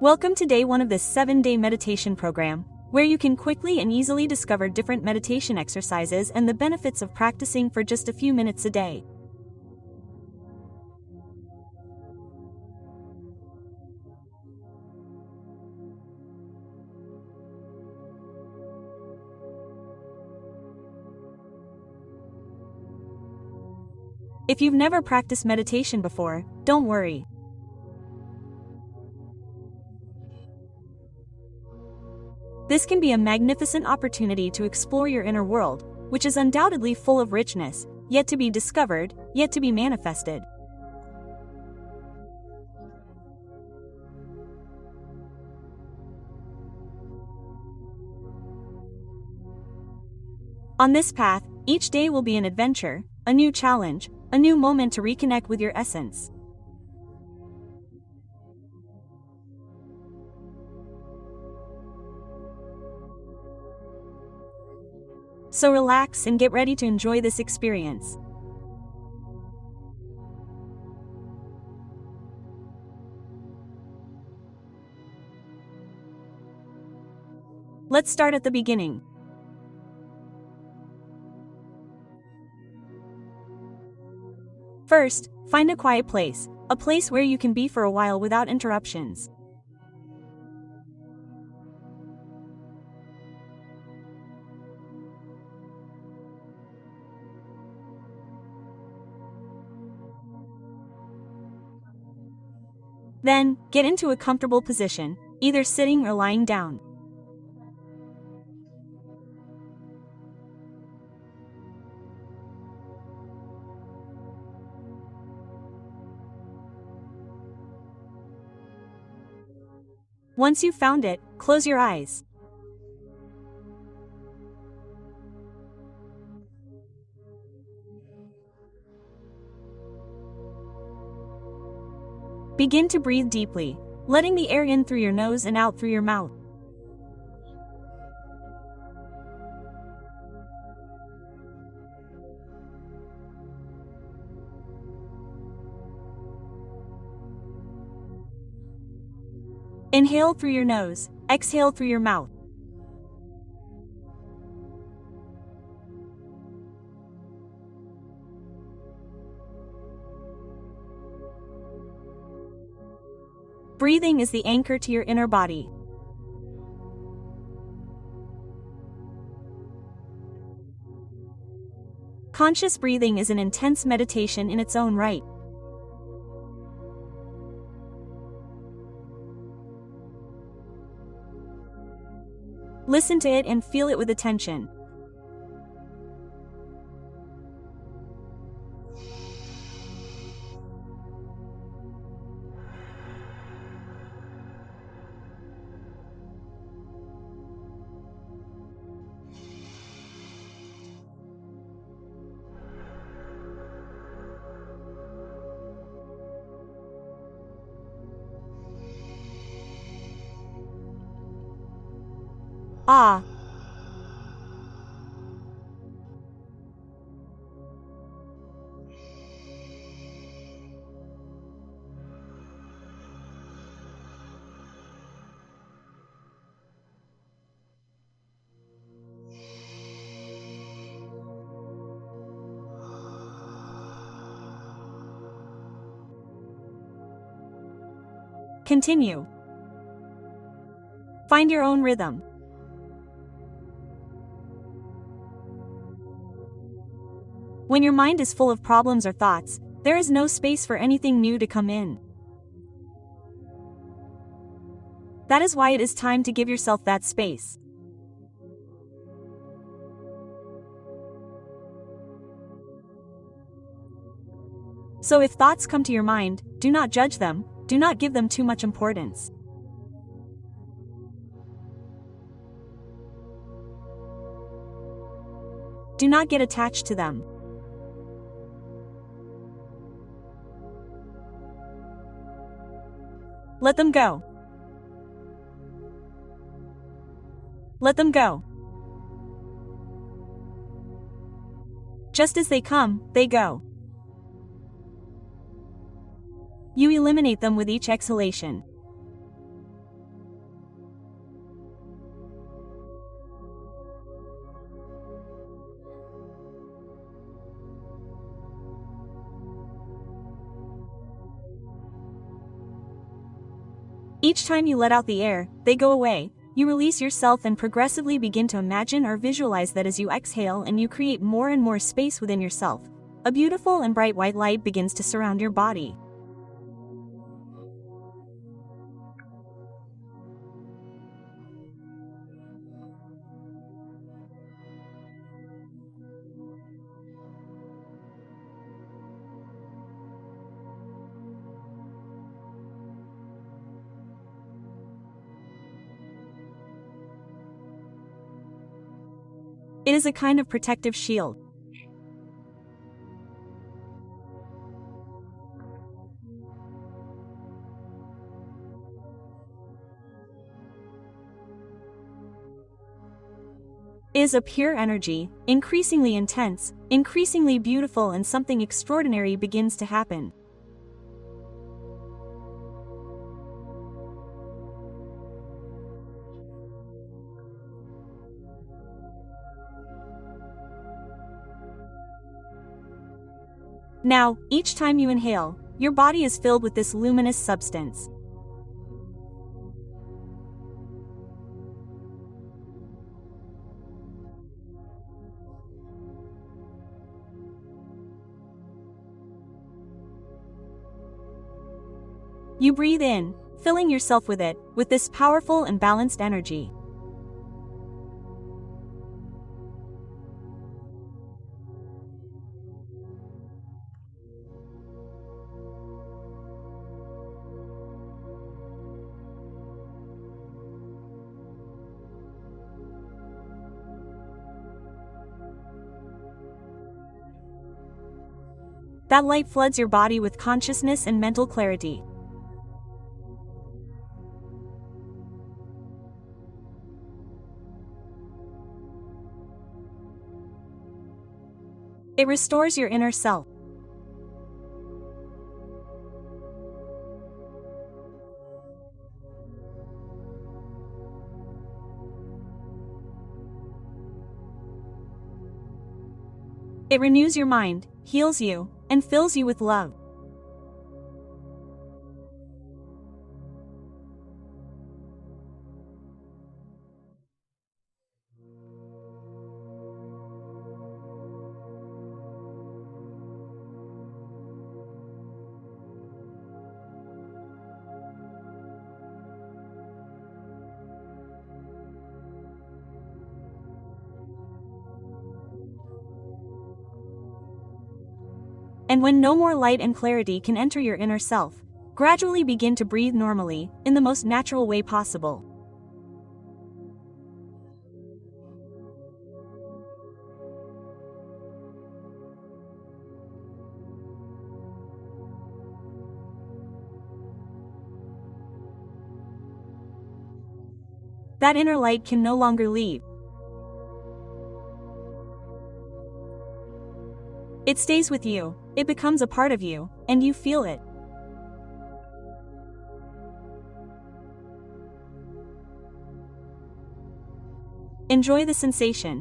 Welcome to day 1 of this 7-day meditation program, where you can quickly and easily discover different meditation exercises and the benefits of practicing for just a few minutes a day. If you've never practiced meditation before, don't worry. This can be a magnificent opportunity to explore your inner world, which is undoubtedly full of richness, yet to be discovered, yet to be manifested. On this path, each day will be an adventure, a new challenge, a new moment to reconnect with your essence. So relax and get ready to enjoy this experience. Let's start at the beginning. First, find a quiet place, a place where you can be for a while without interruptions. Then, get into a comfortable position, either sitting or lying down. Once you've found it, close your eyes. Begin to breathe deeply, letting the air in through your nose and out through your mouth. Inhale through your nose, exhale through your mouth. Breathing is the anchor to your inner body. Conscious breathing is an intense meditation in its own right. Listen to it and feel it with attention. Ah. Continue. Find your own rhythm. When your mind is full of problems or thoughts, there is no space for anything new to come in. That is why it is time to give yourself that space. So if thoughts come to your mind, do not judge them, do not give them too much importance. Do not get attached to them. Let them go. Let them go. Just as they come, they go. You eliminate them with each exhalation. Each time you let out the air, they go away. You release yourself and progressively begin to imagine or visualize that as you exhale and you create more and more space within yourself. A beautiful and bright white light begins to surround your body. It is a kind of protective shield. It is a pure energy, increasingly intense, increasingly beautiful, and something extraordinary begins to happen. Now, each time you inhale, your body is filled with this luminous substance. You breathe in, filling yourself with it, with this powerful and balanced energy. That light floods your body with consciousness and mental clarity. It restores your inner self. It renews your mind, heals you, and fills you with love. And when no more light and clarity can enter your inner self, gradually begin to breathe normally, in the most natural way possible. That inner light can no longer leave. It stays with you, it becomes a part of you, and you feel it. Enjoy the sensation.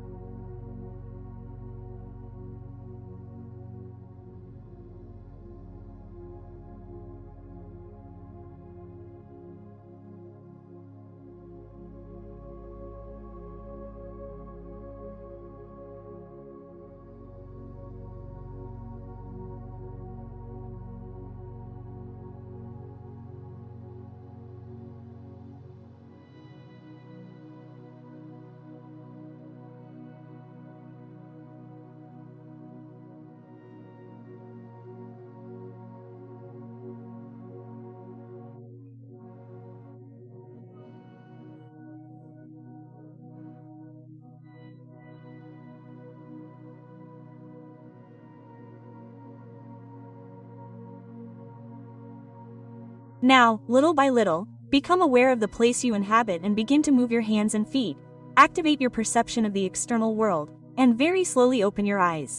Now, little by little, become aware of the place you inhabit and begin to move your hands and feet. Activate your perception of the external world, and very slowly open your eyes.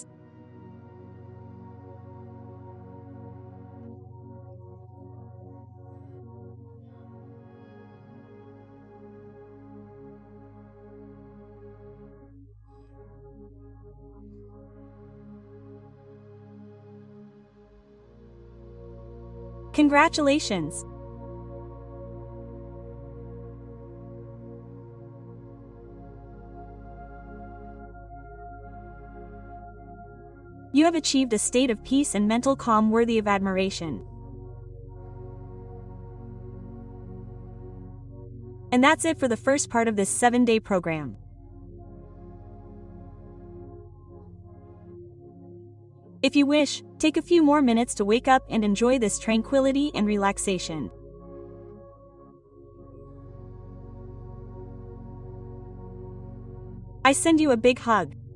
Congratulations! You have achieved a state of peace and mental calm worthy of admiration. And that's it for the first part of this 7-day program. If you wish, take a few more minutes to wake up and enjoy this tranquility and relaxation. I send you a big hug.